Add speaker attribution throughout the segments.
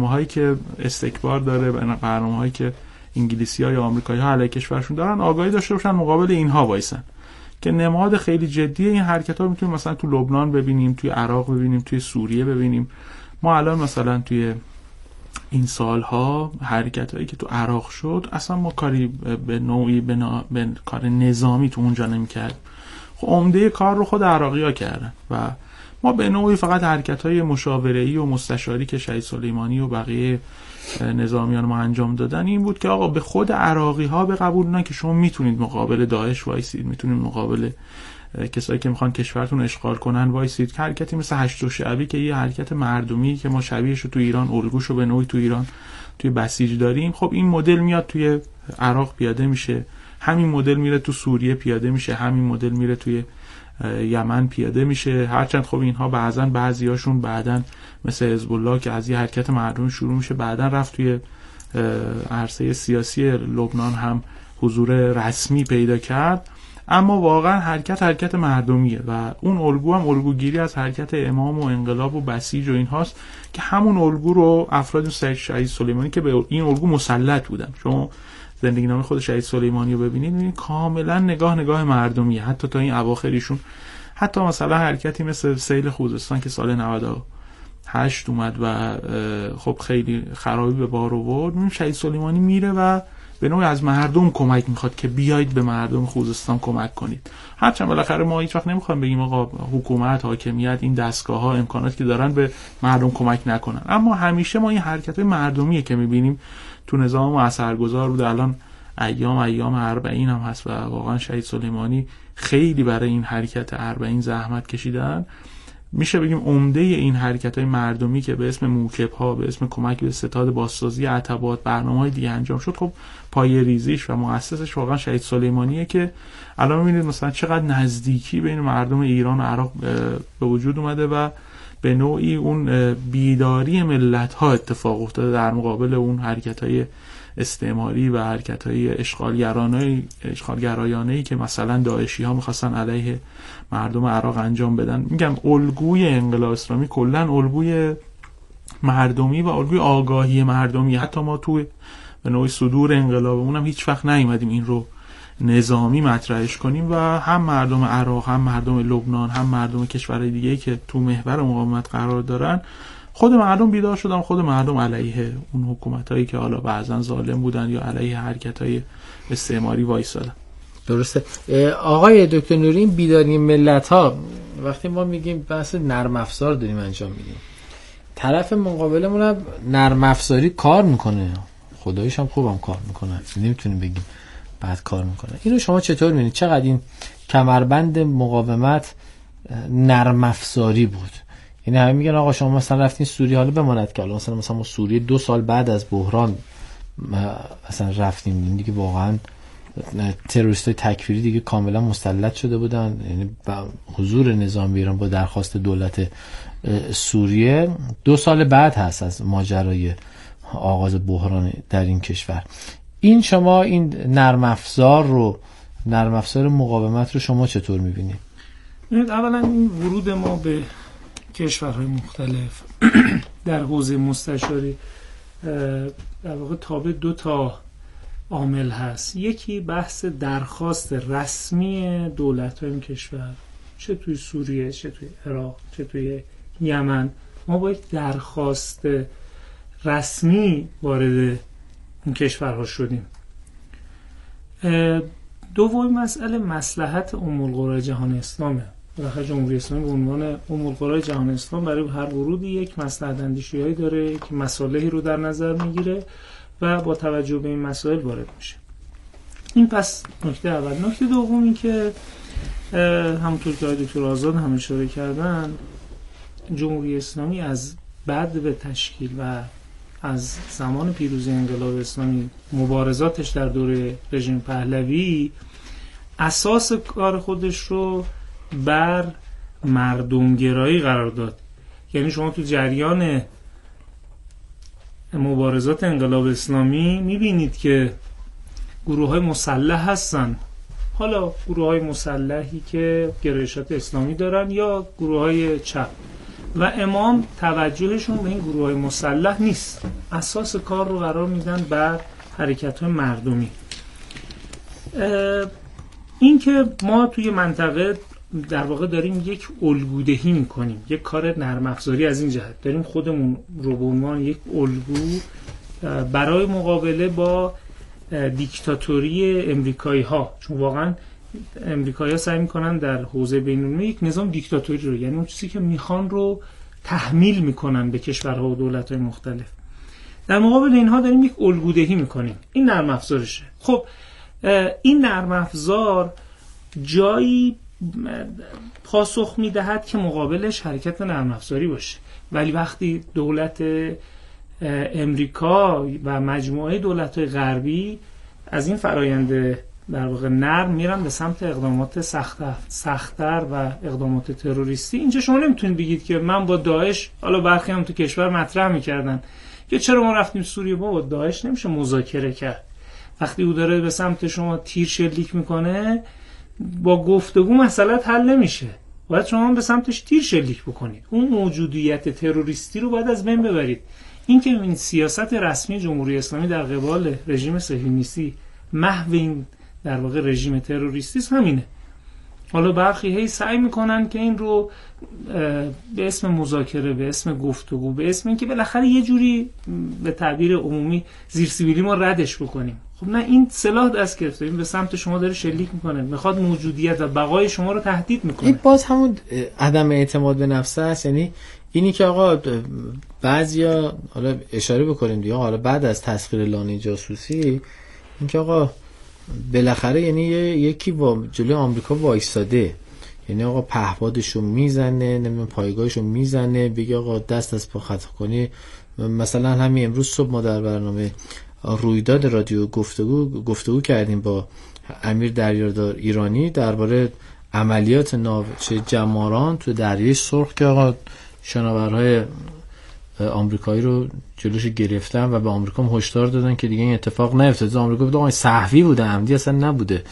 Speaker 1: برنامه‌هایی که استکبار داره، برنامه‌هایی که انگلیسی‌ها یا آمریکایی‌ها علیه کشورشون دارن، آگاهی داشته باشن مقابل اینها وایسن. که نماد خیلی جدی این حرکت‌ها میتونیم مثلا تو لبنان ببینیم، توی عراق ببینیم، توی سوریه ببینیم. ما الان مثلا توی این سالها حرکتایی که تو عراق شد، اصلا ما کاری به نوعی به کار نظامی تو اونجا نمی‌کرد. خب عمده کار رو خود عراقی‌ها کردن و ما به نوعی فقط حرکت‌های مشاوره‌ای و مستشاری که شهید سلیمانی و بقیه نظامیان ما انجام دادن این بود که آقا به خود عراقی‌ها به قبول که شما میتونید مقابل داعش وایسید، میتونید مقابل کسایی که میخوان کشورتون اشغال کنن وایسید. حرکتی مثل هشت شعبی که یه حرکت مردمی که ما شبیهشو تو ایران، الگوشو به نوعی تو ایران توی بسیج داریم، خب این مدل میاد توی عراق پیاده میشه، همین مدل میره تو سوریه پیاده میشه، همین مدل میره توی یمن پیاده میشه. هرچند خب اینها بعضیاشون بعدن مثل حزب الله که از یه حرکت مردمی شروع میشه، بعدن رفت توی عرصه سیاسی لبنان هم حضور رسمی پیدا کرد، اما واقعا حرکت مردمیه و اون الگو هم الگوگیری از حرکت امام و انقلاب و بسیج و اینهاست که همون الگو رو افراد شهید سلیمانی که به این الگو مسلط بودن. شما زندگی نامه خود شهید سلیمانی رو ببینید کاملا نگاه مردمیه، حتی تا این اواخریشون. حتی مثلا حرکتی مثل سیل خوزستان که سال 98 اومد و خب خیلی خرابی به بار آورد، میبینیم شهید سلیمانی میره و به نوعی از مردم کمک میخواد که بیایید به مردم خوزستان کمک کنید. هرچند بالاخره ما هیچ وقت نمیخوایم بگیم آقا حکومت، حاکمیت، این دستگاه‌ها امکاناتی که دارن به مردم کمک نکنن، اما همیشه ما این حرکت‌های مردمیه که میبینیم تو نظام اثرگذار بود. الان ایام 40 هم هست و واقعا شهید سلیمانی خیلی برای این حرکت 40 زحمت کشیدن. میشه بگیم عمده این حرکت‌های مردمی که به اسم موکب‌ها، به اسم کمک به ستاد بازسازی عتبات، برنامه‌های دیگه انجام شد، خب پایه ریزیش و مؤسسش واقعا شهید سلیمانیه که الان می‌بینید مثلا چقدر نزدیکی بین مردم ایران و عراق به وجود اومده و به نوعی اون بیداری ملت‌ها اتفاق افتاده در مقابل اون حرکت‌های استعماری و حرکت‌های اشغالگرایانه‌ای که مثلا داعشی‌ها می‌خواستن علیه مردم عراق انجام بدن. میگم الگوی انقلاب اسلامی کلاً الگوی مردمی و الگوی آگاهی مردمی. حتی ما توی به نوعی صدور انقلابمون هم هیچ وقت نیومدیم این رو نظامی مطرحش کنیم و هم مردم عراق، هم مردم لبنان، هم مردم کشورهای دیگه‌ای که تو محور مقاومت قرار دارن، خود مردم بیدار شدن، خود مردم علیه اون حکومتایی که حالا بعضن ظالم بودن یا علیه حرکت‌های استعماری وایسادن.
Speaker 2: درسته. آقای دکتر نوری، این بیداری ملت‌ها وقتی ما میگیم بحث نرم افزار داریم انجام میدیم، طرف مقابلمون هم نرم افزاری کار میکنه، خداییش هم خوبم کار میکنه، نمیتونیم بگیم بعد کار میکنه. اینو شما چطور میبینید؟ چقدر این کمربند مقاومت نرم افزاری بود؟ یعنی همه میگن آقا شما مثلا رفتین سوریه، حالا بماند که مثلا ما سوریه 2 سال بعد از بحران مثلا رفتیم، این دیگه واقعا تروریستای تکفیری دیگه کاملا مسلط شده بودن، یعنی حضور نظامی ایران با درخواست دولت سوریه 2 سال بعد هست از ماجرای آغاز بحران در این کشور. این شما این نرم افزار مقاومت رو شما چطور می‌بینید؟
Speaker 3: اولا این ورود ما به کشورهای مختلف در حوزه مستشاری در واقع تابع 2 تا عامل هست. یکی بحث درخواست رسمی دولت‌های این کشور، چه توی سوریه، چه توی عراق، چه توی یمن، ما با یک درخواست رسمی وارد این کشورها شدیم. دومین مسئله مصلحت القرى جهان اسلامه. بالاخره جمهوری اسلامی به عنوان القرى جهان اسلام برای هر ورودی یک مصلحت اندیشی‌هایی داره که مصالحی رو در نظر میگیره و با توجه به این مسائل وارد میشه. این پس نکته اول. نکته دوم این که همونطور که آقای دکتر آزاد هم اشاره کردن، جمهوری اسلامی از بعد به تشکیل و از زمان پیروزی انقلاب اسلامی، مبارزاتش در دوره رژیم پهلوی، اساس کار خودش رو بر مردمگرایی قرار داد. یعنی شما تو جریان مبارزات انقلاب اسلامی میبینید که گروه‌های مسلح هستن، حالا گروه‌های مسلحی که گرایشات اسلامی دارن یا گروه‌های چپ، و امام توجهشون به این گروه‌های مسلح نیست، اساس کار رو قرار میدن بر حرکت‌های مردمی. این که ما توی منطقه در واقع داریم یک الگودهی میکنیم، یک کار نرم افزاری از این جهت داریم خودمون رو به عنوان یک الگو برای مقابله با دیکتاتوری امریکایی ها، چون واقعا امریکایی ها سعی میکنن در حوزه بین‌المللی یک نظام دیکتاتوری رو، یعنی اون چیزی که میخوان رو تحمیل میکنن به کشورها و دولت‌های مختلف. در مقابل اینها داریم یک الگودهی میکنیم. این نرم افزارشه. خب این نرم افزار جایی پاسخ میدهد که مقابلش حرکت نرم افزاری باشه، ولی وقتی دولت امریکا و مجموعه دولت‌های غربی از این فرآیند در واقع نرم میرن به سمت اقدامات سخت‌تر و اقدامات تروریستی، اینجا شما نمیتونید بگید که من با داعش، حالا برخی هم تو کشور مطرح میکردن که چرا ما رفتیم سوریه، با داعش نمیشه مذاکره کرد. وقتی او داره به سمت شما تیر شلیک میکنه، با گفتگو مسئله حل نمیشه، باید شما به سمتش تیر شلیک بکنید. اون موجودیت تروریستی رو باید از بین ببرید. این که این سیاست رسمی جمهوری اسلامی در قبال رژیم صهیونیستی محو این در واقع رژیم تروریستی همینه. حالا برخی هی سعی میکنن که این رو به اسم مذاکره، به اسم گفتگو، به اسم اینکه بالاخره یه جوری به تعبیر عمومی زیرسیبیلی ما ردش بکنیم. خب نه، این سلاح دست گرفته، این به سمت شما داره شلیک میکنه، میخواد موجودیت و بقای شما رو تهدید میکنه.
Speaker 2: این باز همون عدم اعتماد به نفس است. یعنی اینی که آقا بعضیا حالا اشاره بکنیم دیگه، حالا بعد از تسخیر لانه جاسوسی، این که آقا بالاخره یعنی یکی با جلوی آمریکا وایساده، یعنی آقا پهپادشو میزنه، نمیدونم پایگاهشو میزنه، بگه آقا دست از پا خطا کنی. مثلا همین امروز صبح ما در برنامه رویداد رادیو گفتگو کردیم با امیر دریادار ایرانی درباره عملیات ناوچه جماران تو دریای سرخ که آقا شناورهای آمریکایی رو جلوش گرفتن و به آمریکا هم هشدار دادن که دیگه این اتفاق نیفتاد. آمریکا بود آقا سهوی بوده، عمدی اصلا نبوده.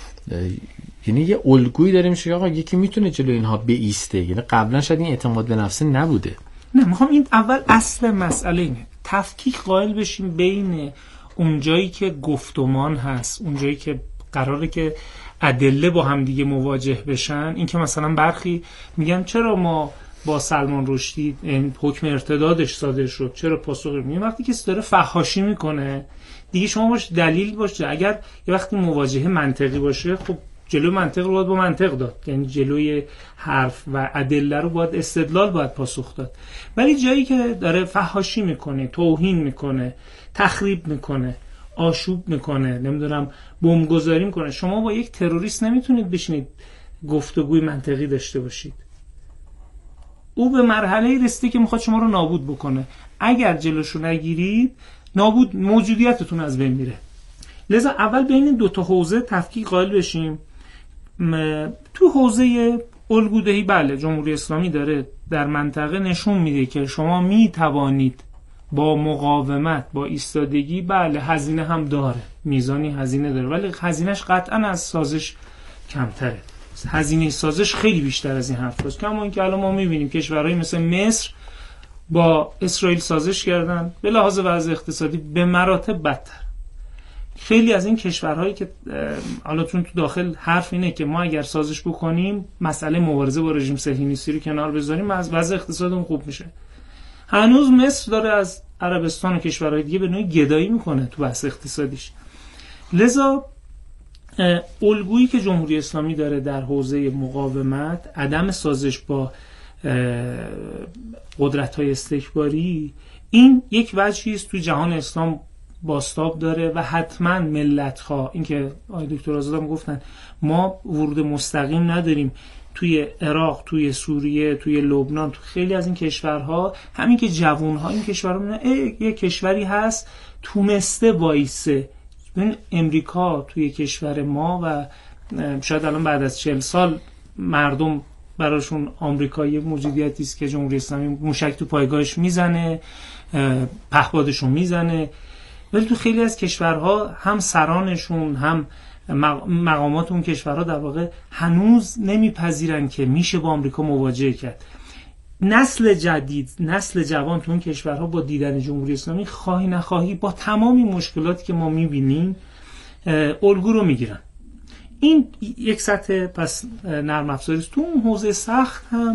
Speaker 2: یعنی یه الگویی داریم که آقا یکی میتونه جلوی اینها بایسته. یعنی قبلا شاید این اعتماد به نفس نبوده.
Speaker 3: نه، میخوام این اول اصل مسئله اینه، تفکیک قائل بشیم بین اونجایی که گفتمان هست، اونجایی که قراره که ادله با هم دیگه مواجه بشن. این که مثلا برخی میگن چرا ما با سلمان رشدی این حکم ارتدادش صادر شد، چرا پاسخ میگیم؟ وقتی کسی داره فحاشی میکنه دیگه شما باش دلیل باشه. اگر یه وقتی مواجهه منطقی باشه، خب جلوی منطق رو باید با منطق داد، یعنی جلوی حرف و ادله رو باید استدلال باید پاسخ داد. ولی جایی که داره فحاشی میکنه، توهین میکنه، تخریب میکنه، آشوب میکنه، نمیدونم بمبگذاری میکنه، شما با یک تروریست نمیتونید بشینید گفتگوی منطقی داشته باشید. او به مرحله رسیده که میخواد شما رو نابود بکنه. اگر جلوشو نگیرید، نابود موجودیتتون از بین میره. لذا اول بین دو تا حوزه تفکیک قائل بشیم. تو حوزه الگودهی بله، جمهوری اسلامی داره در منطقه نشون میده که شما میتوانید با مقاومت، با ایستادگی، بله هزینه هم داره، میزانی هزینه داره، ولی هزینهش قطعا از سازش کمتره. هزینه سازش خیلی بیشتر از این حرف هست. کما اینکه الان ما میبینیم کشورهایی مثل مصر با اسرائیل سازش کردن، به لحاظ وضع اقتصادی به مراتب بدتر. خیلی از این کشورهایی که حالا چون تو داخل حرف اینه که ما اگر سازش بکنیم مسئله مبارزه با رژیم صهیونیستی رو کنار بذاریم، از وضع اقتصادمون خوب میشه. هنوز مصر داره از عربستان و کشورهای دیگه به نوعی گدایی میکنه تو بحث اقتصادیش. لذا الگویی که جمهوری اسلامی داره در حوزه مقاومت، عدم سازش با قدرت‌های استکباری، این یک وجهی است تو جهان اسلام باستاب داره و حتما ملت‌ها، این که آقای دکتر آزاد هم گفتن ما ورود مستقیم نداریم توی عراق، توی سوریه، توی لبنان، تو خیلی از این کشورها، همین که جوان‌ها این کشورها می‌بینن یک کشوری هست تونسته وایسه. ببین امریکا توی کشور ما و شاید الان بعد از 40 سال مردم براشون آمریکایی موجودیتی است که جمهوری اسلامی موشک تو پایگاهش میزنه، پهپادشون میزنه، ولی تو خیلی از کشورها هم سرانشون هم مقامات اون کشورها در واقع هنوز نمیپذیرن که میشه با آمریکا مواجهه کرد. نسل جدید، نسل جوان تو اون کشورها با دیدن جمهوری اسلامی خواهی نخواهی با تمامی مشکلاتی که ما میبینیم الگو رو میگیرن. این یک سطح پس نرم افزاری است. تو اون حوزه سخت هم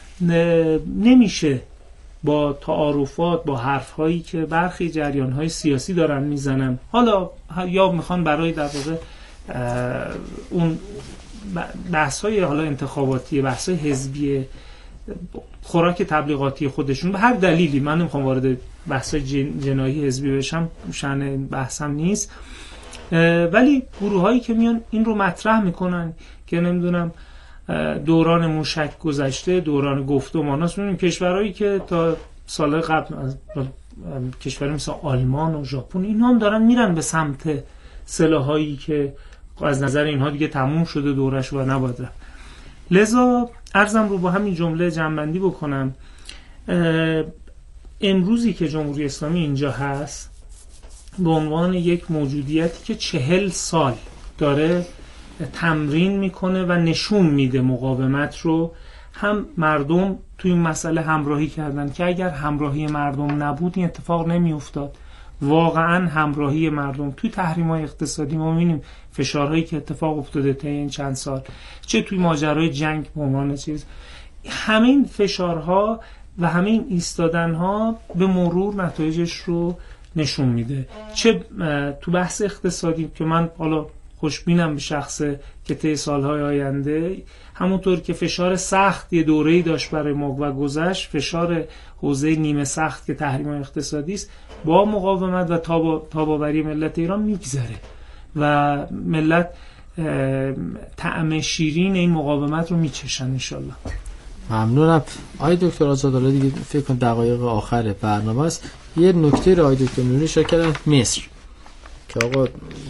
Speaker 3: نمیشه با تعارفات، با حرفهایی که برخی جریانهای سیاسی دارن میزنن، حالا یا میخوان برای در واقع اون بحث‌های حالا انتخاباتی، بحث‌های حزبی، خوراک تبلیغاتی خودشون، به هر دلیلی، من نمیخوام وارد بحث‌های جنایی حزبی بشم، شأن بحثم نیست، ولی گروهایی که میان این رو مطرح میکنن که نمیدونم دوران موشک گذشته، دوران گفتمان هست. میبینیم کشورهایی که تا سال قبل کشورهای مثل آلمان و ژاپن اینا هم دارن میرن به سمت سلاحایی که از نظر اینها دیگه تموم شده دورش و نباید رفت. لذا عرضم رو با همین جمله جمع‌بندی بکنم. امروزی که جمهوری اسلامی اینجا هست به عنوان یک موجودیتی که 40 سال داره تمرین میکنه و نشون میده مقاومت رو، هم مردم توی این مسئله همراهی کردن که اگر همراهی مردم نبود این اتفاق نمی افتاد. واقعا همراهی مردم توی تحریم‌های اقتصادی ما می‌بینیم فشارهایی که اتفاق افتاده طی این چند سال، چه توی ماجرای جنگ به عنوان چیز، همین فشارها و همین ایستادن‌ها به مرور نتایجش رو نشون میده. چه تو بحث اقتصادی که من حالا خوشبینم به شخصه که طی سالهای آینده همونطور که فشار سخت یه دوره‌ای داشت برای ما و گذشت، فشار حوزه نیمه سخت که تحریم‌های اقتصادی است با مقاومت و تاباوری ملت ایران میگذره و ملت طعم شیرین این مقاومت رو میچشن انشالله.
Speaker 2: ممنونم. آقای دکتر آزاد، حالا دیگه فکر کنم دقایق آخر برنامه است، یه نکته رو آقای دکتر نوری اشاره کردن، مصر، که آقا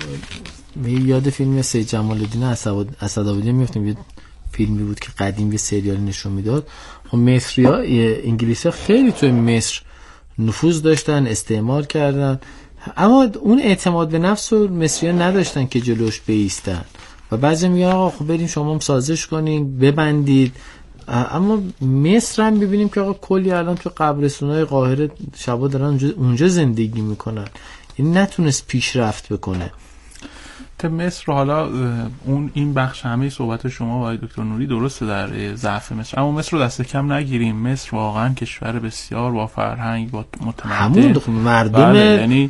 Speaker 2: یاد فیلم سید جمال الدین اسدآبادی میفتیم، یه فیلمی بود که قدیم یه سریال نشون میداد. خب مصری‌ها انگلیسی‌ها خیلی توی مصر نفوذ داشتن، استعمار کردن، اما اون اعتماد به نفس رو مصری‌ها نداشتن که جلوش بایستن و بعضی میگن آقا خب بریم شما هم سازش کنین ببندید. اما مصر هم ببینیم که آقا کلی الان تو قبرستونای قاهره شبا دارن اونجا زندگی میکنن، این نتونست پیشرفت بکنه.
Speaker 1: مصر رو حالا این بخش همه صحبت شما و آقای دکتر نوری درسته در ضعف مصر، اما مصر رو دست کم نگیریم. مصر واقعا کشور بسیار با فرهنگ، با متمدن،
Speaker 2: همون مردم
Speaker 1: یعنی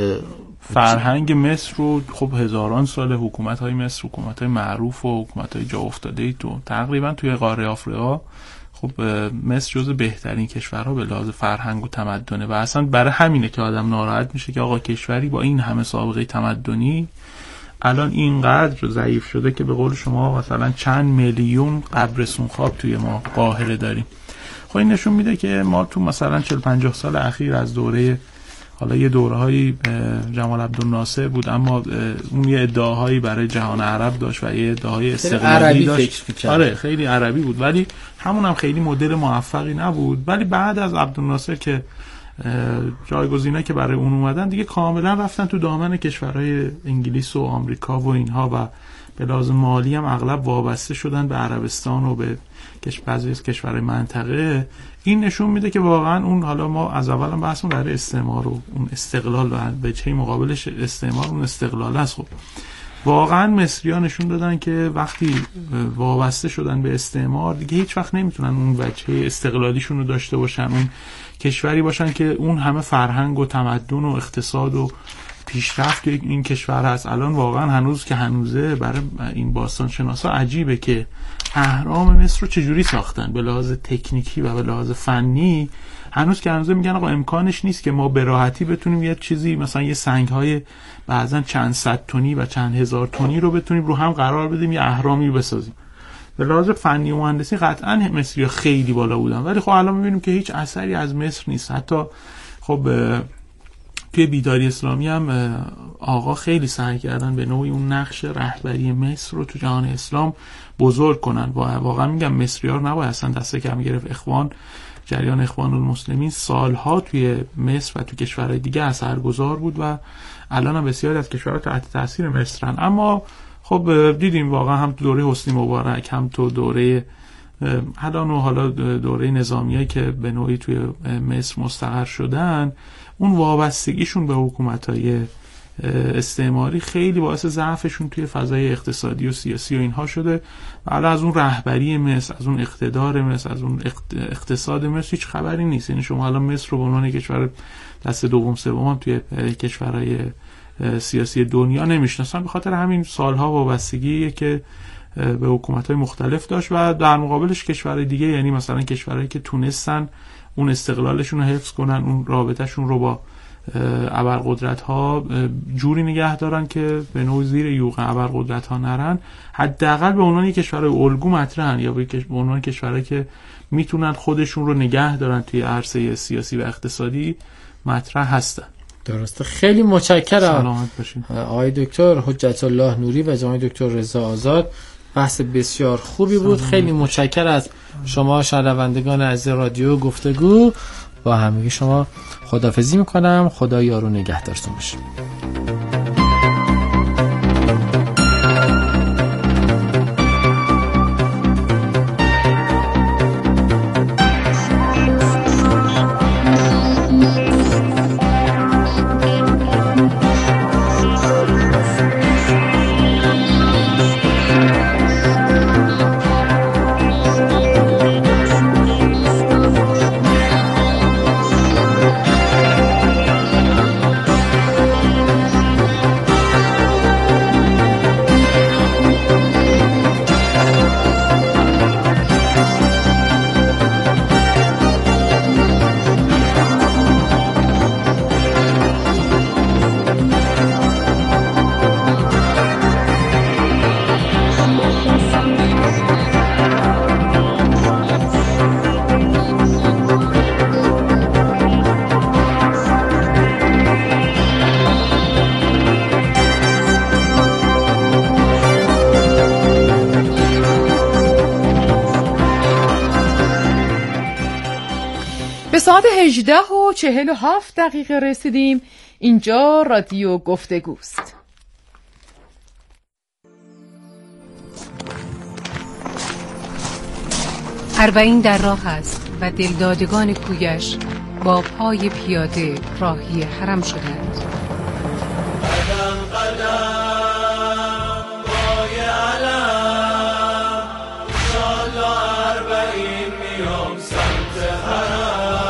Speaker 1: فرهنگ مصر رو خب هزاران سال حکومت‌های مصر حکومت‌های معروف و حکومت‌های جا افتاده‌ای تو تقریبا توی قاره آفریقا، خب مصر جزو بهترین کشورها به لحاظ فرهنگ و تمدنه و اصلا برای همینه که آدم ناراحت میشه که آقا کشوری با این همه سابقه تمدنی الان اینقدر ضعیف شده که به قول شما مثلا چند میلیون قبرستون خواب توی ما قاهره داریم. خب این نشون میده که ما تو مثلا 40-50 سال اخیر از دوره، حالا یه دوره‌هایی جمال عبدالناصر بود اما اون یه ادعاهایی برای جهان عرب داشت و یه ادعاهای استقلالی داشت، آره خیلی عربی بود، ولی همون هم خیلی مدل موفقی نبود. ولی بعد از عبدالناصر که جایگزینایی که برای اون اومدن دیگه کاملا رفتن تو دامن کشورهای انگلیس و آمریکا و اینها و به لحاظ مالی هم اغلب وابسته شدن به عربستان و به بعضی از کشورهای منطقه. این نشون میده که واقعا اون، حالا ما از اول هم بحثمون برای استعمار و اون استقلال و به چه مقابلش استعمار اون استقلال است. خب واقعا مصری‌ها نشون دادن که وقتی وابسته شدن به استعمار دیگه هیچ وقت نمیتونن اون وجهه استقلالیشون رو داشته باشن، اون کشوری باشن که اون همه فرهنگ و تمدن و اقتصاد و پیشرفت که این کشور هست. الان واقعا هنوز که هنوزه برای این باستان شناسا عجیبه که اهرام مصر رو چجوری ساختن به لحاظ تکنیکی و به لحاظ فنی. هنوز که هنوز میگن آقا امکانش نیست که ما به راحتی بتونیم یه چیزی مثلا یه سنگ‌های بعضن چند صد تنی و چند هزار تنی رو بتونیم رو هم قرار بدیم یه اهرامی بسازیم. به لحاظ فنی و مهندسی قطعا مصری‌ها خیلی بالا بودن، ولی خب الان می‌بینیم که هیچ اثری از مصر نیست. حتی خب توی بیداری اسلامی هم آقا خیلی سعی کردن به نوعی اون نقش رهبری مصر رو تو جهان اسلام بزرگ کنن. واقعا میگم مصری‌ها رو نباید اصلا دست کم گرفت. جریان اخوان المسلمین سالها توی مصر و تو کشورهای دیگه اثرگذار بود و الان هم بسیاری از کشورها تحت تاثیر مصرن. اما خب دیدیم واقعا هم تو دوره حسنی مبارک هم تو دوره الان و حالا دوره نظامیایی که به نوعی توی مصر مستقر شدن، اون وابستگیشون به حکومت‌های استعماری خیلی باعث ضعفشون توی فضای اقتصادی و سیاسی و اینها شده و حالا از اون رهبری مصر، از اون اقتدار مصر، از اون اقتصاد مصر هیچ خبری نیست. یعنی شما الان مصر رو به عنوان کشور دست دوم سوم هم توی کشورهای سیاسی دنیا نمیشناسن، به خاطر همین سالها وابستگیه که به حکومت‌های مختلف داشت و در مقابلش کشورهای دیگه، یعنی مثلا کشورهایی که تونستن اون استقلالشون رو حفظ کنن، اون رابطهشون رو با ابرقدرت‌ها جوری نگه دارن که به نوع زیر یوغ ابرقدرت‌ها نرن، حداقل به عنوان کشورهای الگو مطرحن یا به عنوان کشورهایی که میتونن خودشون رو نگه دارن توی عرصه سیاسی و اقتصادی مطرح هستن.
Speaker 2: درسته. خیلی متشکرم.
Speaker 1: سلامت باشین.
Speaker 2: آقای دکتر حجت الله نوری و جناب دکتر رضا آزاد، بحث بسیار خوبی بود. خیلی متشکرم از شما شنوندگان عزیز رادیو گفتگو. با همگی شما خداحافظی میکنم. خدا یار و نگهدارتون باشه.
Speaker 4: ساعت 18:47 رسیدیم. اینجا رادیو گفتگوست.
Speaker 5: اربعین در راه است و دلدادگان کویش با پای پیاده راهی حرم شدند.
Speaker 6: قدم قدم پای علم، انشالله اربعین میام سمت حرم.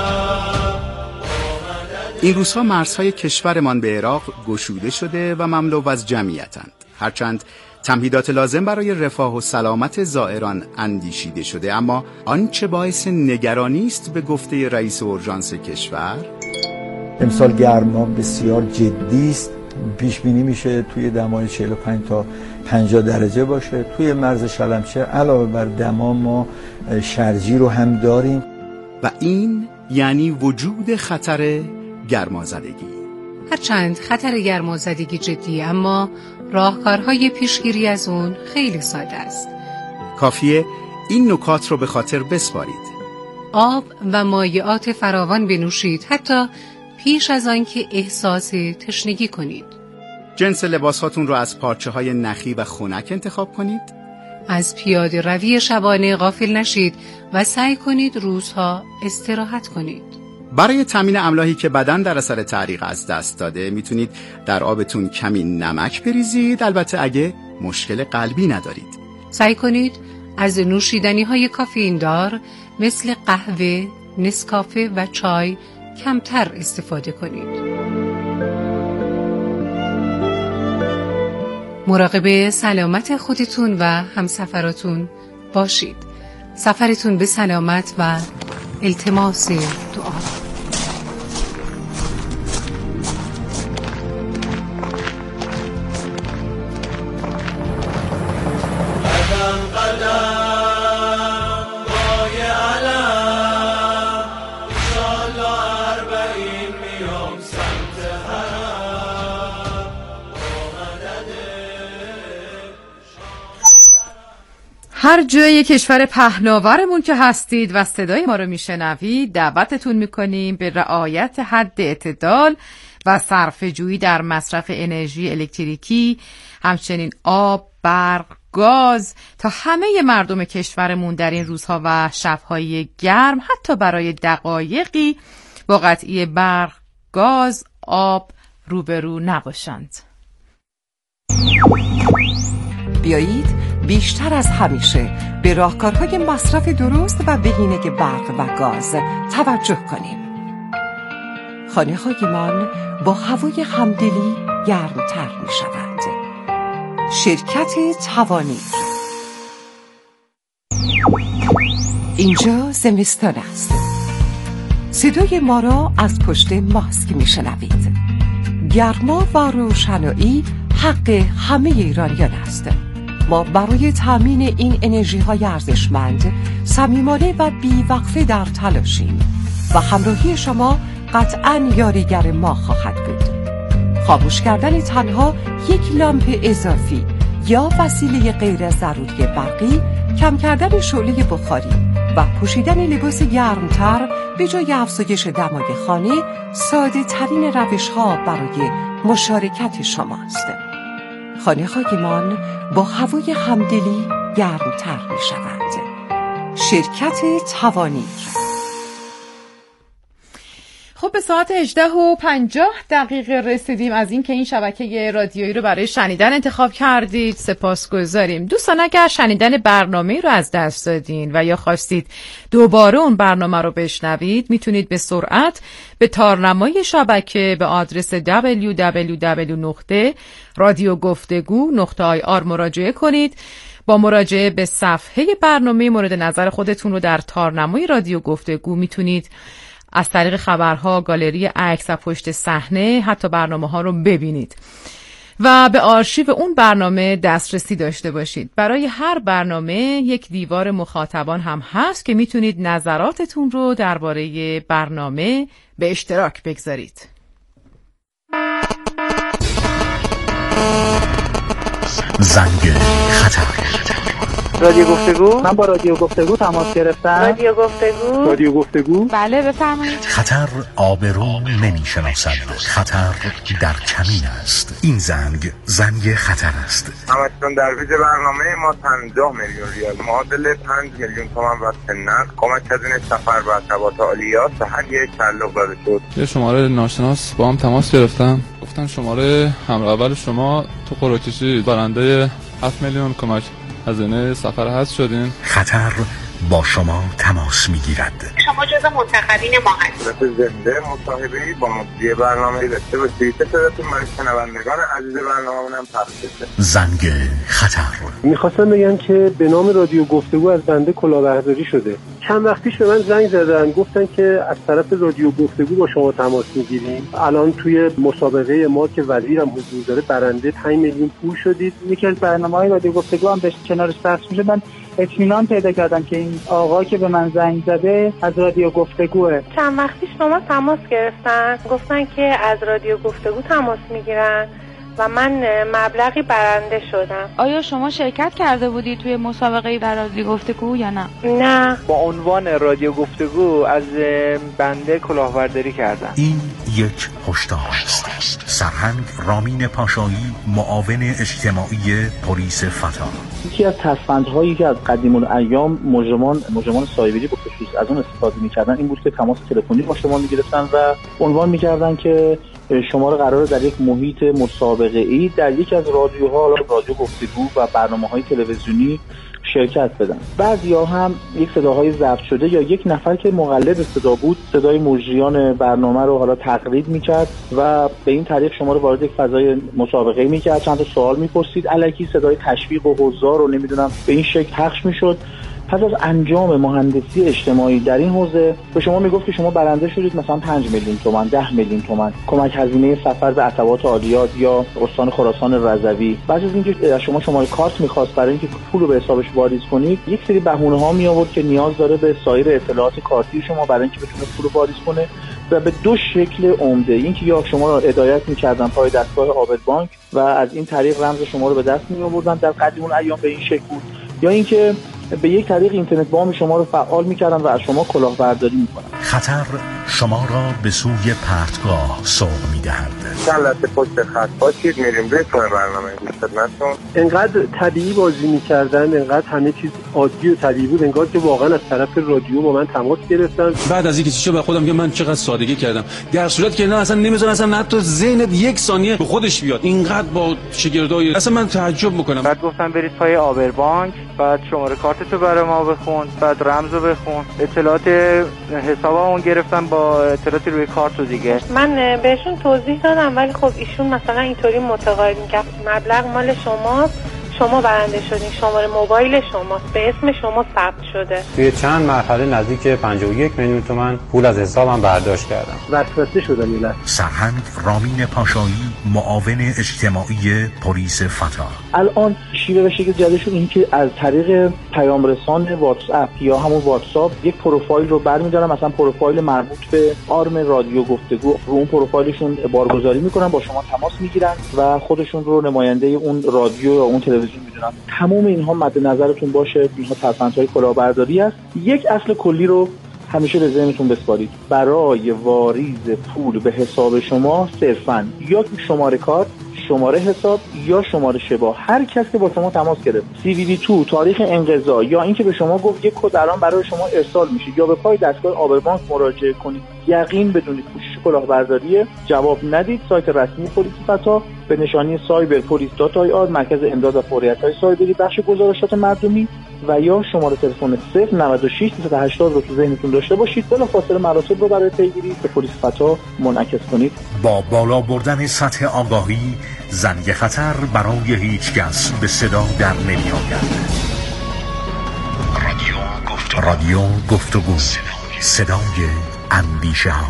Speaker 7: این روزها مرزهای کشورمان به عراق گشوده شده و مملو از جمعیتند. هرچند تمهیدات لازم برای رفاه و سلامت زائران اندیشیده شده، اما آنچه باعث نگرانی است به گفته رئیس اورژانس کشور،
Speaker 8: امسال گرما بسیار جدی است. پیش بینی میشه توی دمای 45 تا 50 درجه باشه. توی مرز شلمچه علاوه بر دما ما شرجی رو هم داریم
Speaker 7: و این یعنی وجود خطر گرمازدگی.
Speaker 5: هرچند خطر گرمازدگی جدی، اما راهکارهای پیشگیری از اون خیلی ساده است.
Speaker 7: کافیه این نکات رو به خاطر بسپارید.
Speaker 5: آب و مایعات فراوان بنوشید، حتی پیش از آن که احساس تشنگی کنید.
Speaker 7: جنس لباساتون رو از پارچه‌های نخی و خنک انتخاب کنید.
Speaker 5: از پیاده روی شبانه غافل نشید و سعی کنید روزها استراحت کنید.
Speaker 7: برای تامین املاحی که بدن در اثر تعریق از دست داده، میتونید در آبتون کمی نمک بریزید، البته اگه مشکل قلبی ندارید.
Speaker 5: سعی کنید از نوشیدنی‌های کافئین دار مثل قهوه، نسکافه و چای کمتر استفاده کنید. مراقب سلامت خودتون و همسفراتون باشید. سفرتون به سلامت و التماس دعا.
Speaker 6: قدم قدم پای علم، انشالله اربعین میام سمت حرم.
Speaker 4: هر جای کشور پهناورمون که هستید و صدای ما رو میشنوید، دعوتتون میکنیم به رعایت حد اعتدال و صرفه‌جویی در مصرف انرژی الکتریکی، همچنین آب، برق، گاز تا همه مردم کشورمون در این روزها و شب‌های گرم حتی برای دقایقی با قطعی برق، گاز، آب روبرو نباشند.
Speaker 9: بیایید بیشتر از همیشه به راهکارهای مصرف درست و بهینه برق و گاز توجه کنیم. خانه‌هایمان با هوای همدلی گرمتر می شوند. شرکت توانیر. اینجا زمستان است. صدای ما را از پشت ماسک می شنوید. گرما و روشنایی حق همه ایرانیان است. ما برای تامین این انرژی های ارزشمند صمیمانه و بی‌وقفه در تلاشیم و همراهی شما قطعاً یاریگر ما خواهد بود. خاموش کردن تنها یک لامپ اضافی یا وسیله غیر ضروری برقی، کم کردن شعله بخاری و پوشیدن لباس گرمتر به جای افزایش دمای خانه ساده ترین روش ها برای مشارکت شماست. خانه هایمان با هوای همدلی گرمتر می شوند. شرکت توانیر.
Speaker 4: خب به ساعت 18:50 رسیدیم از این که این شبکه رادیویی رو برای شنیدن انتخاب کردید. سپاسگزاریم. دوستان اگر شنیدن برنامه رو از دست دادین و یا خواستید دوباره اون برنامه رو بشنوید، میتونید به سرعت به تارنمای شبکه به آدرس www.radiogoftegu.ir مراجعه کنید. با مراجعه به صفحه برنامه مورد نظر خودتون رو در تارنمای رادیو گفتگو میتونید از طریق خبرها، گالری عکس و پشت صحنه حتی برنامه‌ها رو ببینید و به آرشیو اون برنامه دسترسی داشته باشید. برای هر برنامه یک دیوار مخاطبان هم هست که میتونید نظراتتون رو درباره برنامه به اشتراک بگذارید.
Speaker 10: زنگ خطر.
Speaker 11: رادیو گفتگو؟ من با رادیو گفتگو تماس گرفتم.
Speaker 12: رادیو گفتگو؟
Speaker 11: رادیو گفتگو؟
Speaker 12: بله بفرمایید.
Speaker 10: خطر آبرو نمی‌شناسد. خطر در کمین است. این زنگ خطر است.
Speaker 13: همچنان در ویژه برنامه ما 50 میلیون ریال معادل 5 میلیون تومان واسه نقد کمک هزینه سفر و ارتباط عالیات به هر یک تعلق داده شد.
Speaker 14: یه شماره ناشناس با هم تماس گرفتم، گفتن شماره همراه اول شما تو قرعه کشی برنده 7 میلیون کمک هزینه سفر هست شدین.
Speaker 10: خطر با شما تماس میگیرد.
Speaker 12: شما جزو منتخبین ما هستید.
Speaker 13: زنده مصاحبه‌ای با مجری برنامه داشته باشید. صداتون برای شنوندگان عزیز برنامه‌مون هم پخش بشه.
Speaker 10: زنگ خطر.
Speaker 15: می‌خواستم بگم که به نام رادیو گفتگو از بنده کلاهبرداری شده. چند وقت پیش به من زنگ زدن، گفتن که از طرف رادیو گفتگو با شما تماس میگیریم. الان توی مسابقه ما که وزیرم حضور داره برنده 5 میلیون پول شدید.
Speaker 11: یکی از برنامه‌های رادیو گفتگو هم کنارش پخش میشه. من اطمینان پیدا کردم که این آقا که به من زنگ زده از رادیو گفتگوه.
Speaker 12: چند وقت پیش شما تماس گرفتن، گفتن که از رادیو گفتگو تماس میگیرن و من مبلغی برنده شدم.
Speaker 16: آیا شما شرکت کرده بودی توی مسابقه در رادیو گفتگو یا نه؟
Speaker 12: نه.
Speaker 11: با عنوان رادیو گفتگو از بنده کلاهبرداری کردم.
Speaker 10: این یک هشدار است. سرهنگ رامین پاشایی، معاون اجتماعی پلیس فتا.
Speaker 17: یکی از تصفندهایی که از قدیم الایام مجرمان سایبری به خصوص از اون استفاده می‌کردن این بود که تماس تلفنی با شما می‌گرفتن و عنوان می‌کردن که شما رو قراره در یک محیط مسابقه‌ای در یکی از رادیوها، رادیو گفتگو و برنامه‌های تلویزیونی شرکت بدن. بعضیا هم یک صداهای ضبط شده یا یک نفر که مقلد صدا بود صدای مجریان برنامه رو حالا تقلید میکرد و به این طریق شما رو وارد یک فضای مسابقه میکرد، چند تا سوال میپرسید، الکی صدای تشویق و حضار رو نمیدونم به این شکل پخش میشد. پس از انجام مهندسی اجتماعی در این حوزه به شما میگفت که شما برنده شدید مثلا 5 میلیون تومان، 10 میلیون تومان کمک هزینه سفر به عتبات عالیات یا استان خراسان رضوی. بعد از اینکه از شما شماره کارت می‌خواست برای اینکه پول رو به حسابش واریز کنید، یک سری بهونه‌ها می آورد که نیاز داره به سایر اطلاعات کارتی شما برای اینکه بتونه پول رو واریز کنه و به دو شکل عمده. اینکه یا شما رو هدایت می‌کردن پای دستگاه عابد بانک و از این طریق رمز شما رو به دست می‌آوردن، در قدیم الایام به این شکل بود، یا اینکه به یک طریق اینترنت بانک شما رو فعال می‌کردن و از شما کلاهبرداری می‌کنن.
Speaker 10: خطر شما را به سوی پرتگاه سوق می‌دهد.
Speaker 13: چند لحظه پشت خط باشید، میریم روی برنامه گوش خدمتتون.
Speaker 15: انقدر طبیعی بازی می‌کردن، انقدر همه چیز عادی و طبیعی بود، انگار که واقعا از طرف رادیو با من تماس گرفتن.
Speaker 18: بعد از اینکه چیزا به خودم میگم من چقدر سادگی کردم، در صورتی که نه اصلا نمیذارن اصلا حتی ذهنت یک ثانیه به خودش بیاد. اینقدر با شگردای اصلا من تعجب میکنم.
Speaker 19: بعد گفتم برید پای آبربانک، بعد شماره کارتتو برای ما بخون، بعد رمزو بخون، اطلاعات حسابمون گرفتم با اطلاعاتی روی کارت دیگه.
Speaker 12: من بهشون توضیح دادم ولی خب ایشون مثلا اینطوری متقاعد می‌کرد مبلغ مال شماست، شما برنده شدین، شماره موبایل شماست، به اسم شما ثبت شده.
Speaker 20: توی چند مرحله نزدیک 51 میلیون تومان پول از حسابم برداشت کردم.
Speaker 15: وسوسه شدم یه لحظه.
Speaker 10: سرهنگ رامین پاشایی، معاون اجتماعی پلیس فتا.
Speaker 17: الان شیوه و شکل جدیدشون این که از طریق پیام رسان واتس اپ یا همون واتساپ یک پروفایل رو برمی‌دارن، مثلا پروفایل مربوط به آرم رادیو گفتگو، رو اون پروفایلشون بارگذاری میکنن، با شما تماس میگیرن و خودشون رو نماینده اون رادیو یا اون تلویزیون میدونن. تمام اینها مد نظرتون باشه، اینها ترفندهای کلاهبرداری است. یک اصل کلی رو همیشه به ذهنتون بسپارید. برای واریز پول به حساب شما صرفاً یا شماره کارت، شماره حساب یا شماره شبا، هر کس که با شما تماس گرفت، CVV2، تاریخ انقضا یا اینکه به شما گفت یک کد الان برای شما ارسال میشه یا به پای دستگاه آبربانک مراجعه کنید، یقین بدونید پوشش کلاهبرداری، جواب ندید. سایت رسمی پلیس فتا به نشانی cyberpolice.ir، مرکز امداد و فوریت‌های سایبری، بخش گزارشات مردمی و یا شماره تلفن 096 380 رو تو ذهنتون داشته باشید. بلافاصله مراتب رو برای پیگیری به پلیس فتا منعکس کنید. با
Speaker 10: بالا بردن سطح آگاهی، زنگ خطر برای هیچ کس به صدا در نمی‌آید. رادیو گفتگو، صدای اندیشه ها.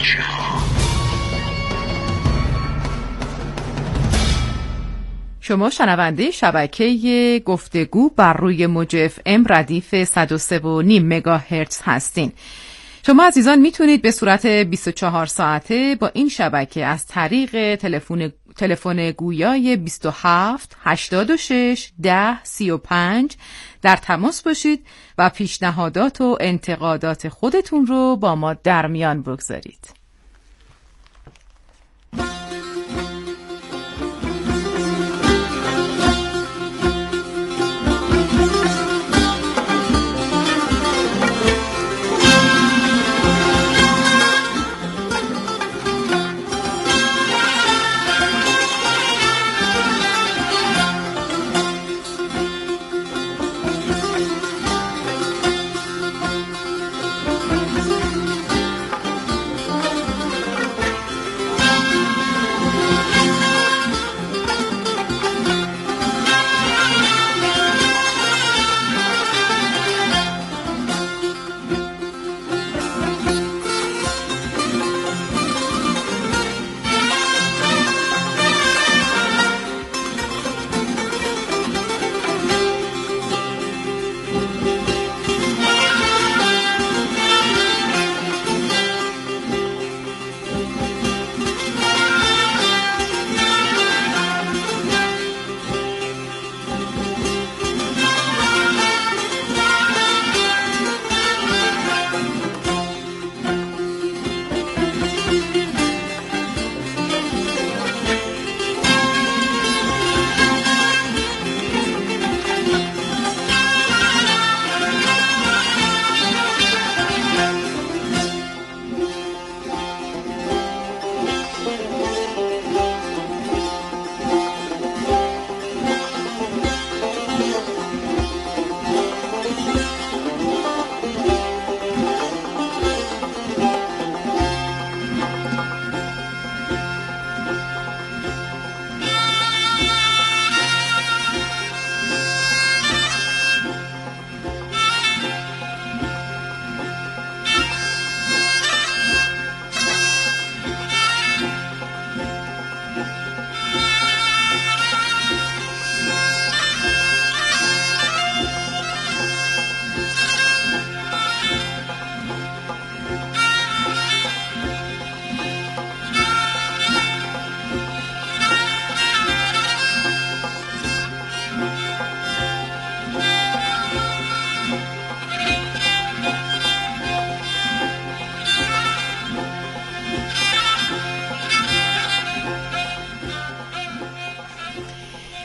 Speaker 4: شما شنونده شبکه گفتگو بر روی موج FM ردیف 103.5 مگاهرتز هستین. شما عزیزان میتونید به صورت 24 ساعته با این شبکه از طریق تلفن گویای 27 86 10 35 در تماس باشید و پیشنهادات و انتقادات خودتون رو با ما در میان بگذارید.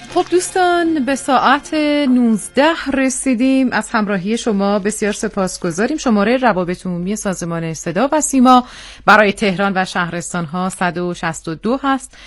Speaker 4: خب دوستان به ساعت 19 رسیدیم. از همراهی شما بسیار سپاسگزاریم. شماره روابط عمومی سازمان صدا و سیما برای تهران و شهرستان‌ها 162 هست.